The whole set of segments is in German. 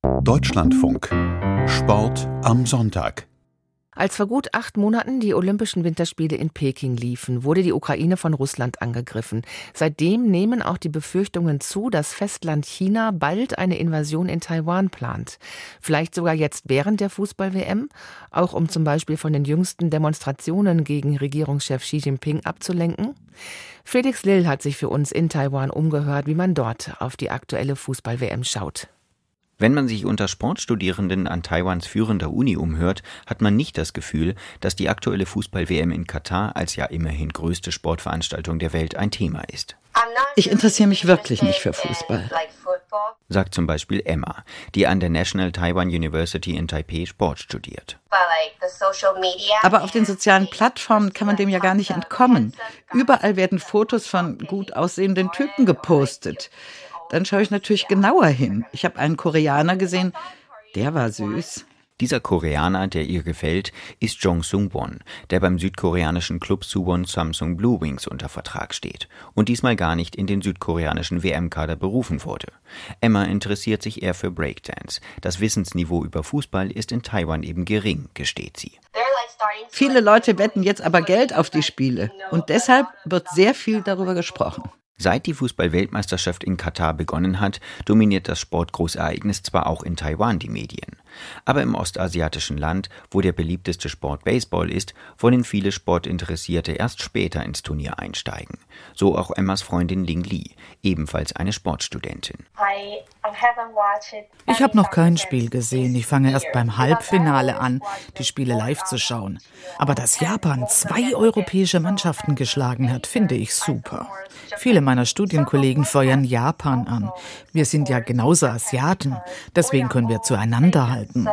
Deutschlandfunk. Sport am Sonntag. Als vor gut 8 Monaten die Olympischen Winterspiele in Peking liefen, wurde die Ukraine von Russland angegriffen. Seitdem nehmen auch die Befürchtungen zu, dass Festland China bald eine Invasion in Taiwan plant. Vielleicht sogar jetzt während der Fußball-WM, auch um zum Beispiel von den jüngsten Demonstrationen gegen Regierungschef Xi Jinping abzulenken. Felix Lill hat sich für uns in Taiwan umgehört, wie man dort auf die aktuelle Fußball-WM schaut. Wenn man sich unter Sportstudierenden an Taiwans führender Uni umhört, hat man nicht das Gefühl, dass die aktuelle Fußball-WM in Katar als ja immerhin größte Sportveranstaltung der Welt ein Thema ist. Ich interessiere mich wirklich nicht für Fußball, sagt zum Beispiel Emma, die an der National Taiwan University in Taipei Sport studiert. aber auf den sozialen Plattformen kann man dem ja gar nicht entkommen. Überall werden Fotos von gut aussehenden Typen gepostet. Dann schaue ich natürlich genauer hin. Ich habe einen Koreaner gesehen, der war süß. Dieser Koreaner, der ihr gefällt, ist Jong Sung-won, der beim südkoreanischen Club Suwon Samsung Blue Wings unter Vertrag steht und diesmal gar nicht in den südkoreanischen WM-Kader berufen wurde. Emma interessiert sich eher für Breakdance. Das Wissensniveau über Fußball ist in Taiwan eben gering, gesteht sie. Viele Leute wetten jetzt aber Geld auf die Spiele und deshalb wird sehr viel darüber gesprochen. Seit die Fußball-Weltmeisterschaft in Katar begonnen hat, dominiert das Sportgroßereignis zwar auch in Taiwan die Medien. Aber im ostasiatischen Land, wo der beliebteste Sport Baseball ist, wollen viele Sportinteressierte erst später ins Turnier einsteigen. So auch Emmas Freundin Ling Li, ebenfalls eine Sportstudentin. Ich habe noch kein Spiel gesehen. Ich fange erst beim Halbfinale an, die Spiele live zu schauen. Aber dass Japan 2 europäische Mannschaften geschlagen hat, finde ich super. Viele meiner Studienkollegen feuern Japan an. Wir sind ja genauso Asiaten, deswegen können wir zueinander halten.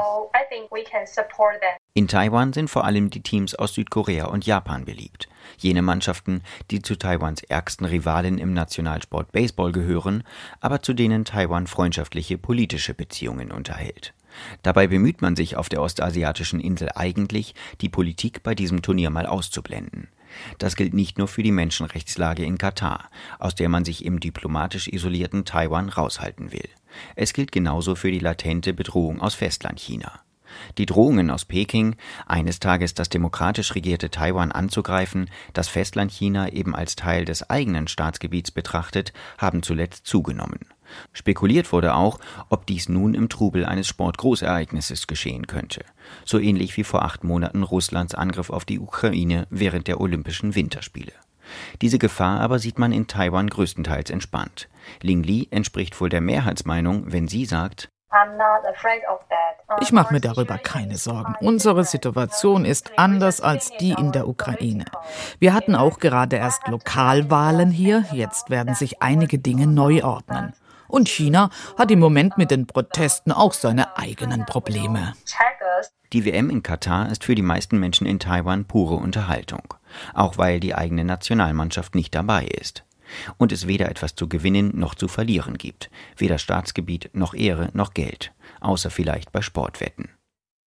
In Taiwan sind vor allem die Teams aus Südkorea und Japan beliebt. Jene Mannschaften, die zu Taiwans ärgsten Rivalen im Nationalsport Baseball gehören, aber zu denen Taiwan freundschaftliche politische Beziehungen unterhält. Dabei bemüht man sich auf der ostasiatischen Insel eigentlich, die Politik bei diesem Turnier mal auszublenden. Das gilt nicht nur für die Menschenrechtslage in Katar, aus der man sich im diplomatisch isolierten Taiwan raushalten will. Es gilt genauso für die latente Bedrohung aus Festlandchina. Die Drohungen aus Peking, eines Tages das demokratisch regierte Taiwan anzugreifen, das Festlandchina eben als Teil des eigenen Staatsgebiets betrachtet, haben zuletzt zugenommen. Spekuliert wurde auch, ob dies nun im Trubel eines Sportgroßereignisses geschehen könnte. So ähnlich wie vor 8 Monaten Russlands Angriff auf die Ukraine während der Olympischen Winterspiele. Diese Gefahr aber sieht man in Taiwan größtenteils entspannt. Ling Li entspricht wohl der Mehrheitsmeinung, wenn sie sagt: Ich mache mir darüber keine Sorgen. Unsere Situation ist anders als die in der Ukraine. Wir hatten auch gerade erst Lokalwahlen hier. Jetzt werden sich einige Dinge neu ordnen. Und China hat im Moment mit den Protesten auch seine eigenen Probleme. Die WM in Katar ist für die meisten Menschen in Taiwan pure Unterhaltung. Auch weil die eigene Nationalmannschaft nicht dabei ist. Und es weder etwas zu gewinnen noch zu verlieren gibt. Weder Staatsgebiet noch Ehre noch Geld. Außer vielleicht bei Sportwetten.